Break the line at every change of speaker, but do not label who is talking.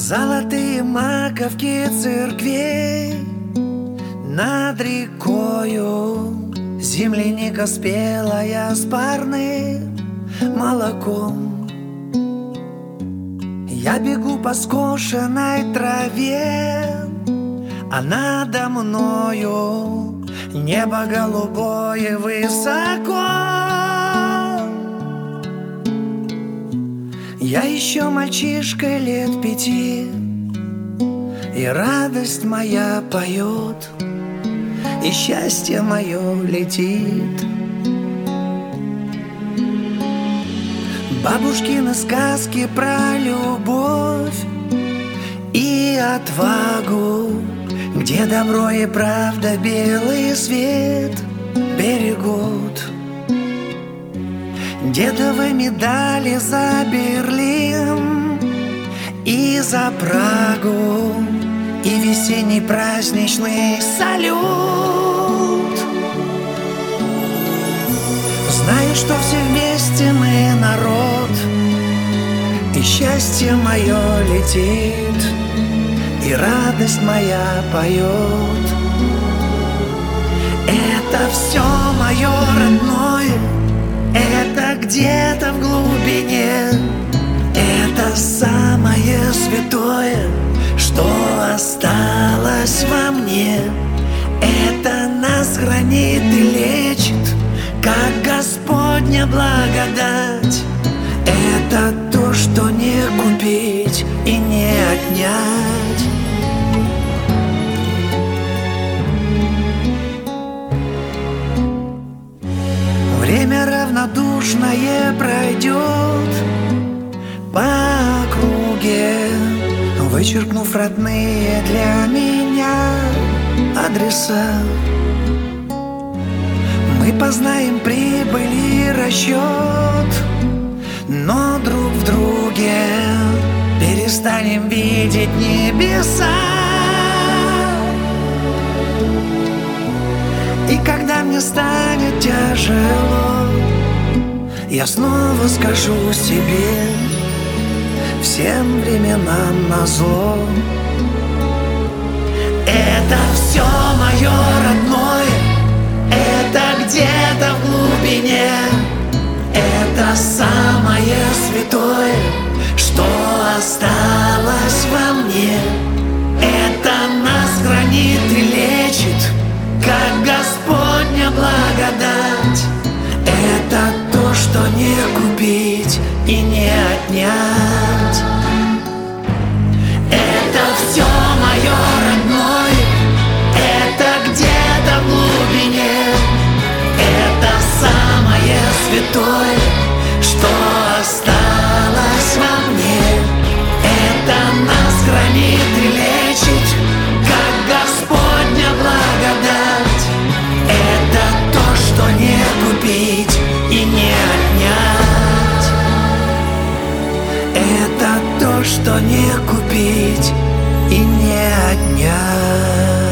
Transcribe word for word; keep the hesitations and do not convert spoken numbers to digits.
Золотые маковки церквей над рекою, земляника спелая с парным молоком. Я бегу по скошенной траве, а надо мною небо голубое высоко. Я еще мальчишка лет пяти, и радость моя поет, и счастье мое летит. Бабушкины сказки про любовь и отвагу, где добро и правда белый свет берегут. Дедовы медали за Берлин и за Прагу, и весенний праздничный салют. Знаю, что все вместе мы народ, и счастье мое летит, и радость моя поет. Это все мое родное, это где-то в глубине, это самое святое, что осталось во мне. Это нас хранит и лечит, как Господня благодать. Это то, что не купить и не отнять. Время равнодушное пройдет по округе, вычеркнув родные для меня адреса. Мы познаем прибыль и расчет, но друг в друге перестанем видеть небеса. И когда мне станет тяжело, я снова скажу себе: всем временам назло. Это все мое родное, это где-то в глубине, это самое святое, что осталось во мне. Это нас хранит и лечит, как Господня благодать. Это то, что не купить и не отнять. Это все мое родное, это где-то в глубине, это самое святое, что осталось во мне. Это нас хранит и лечит, как Господня благодать. Это то, что не купить и не отнять. Это то, что не купить и не отнять.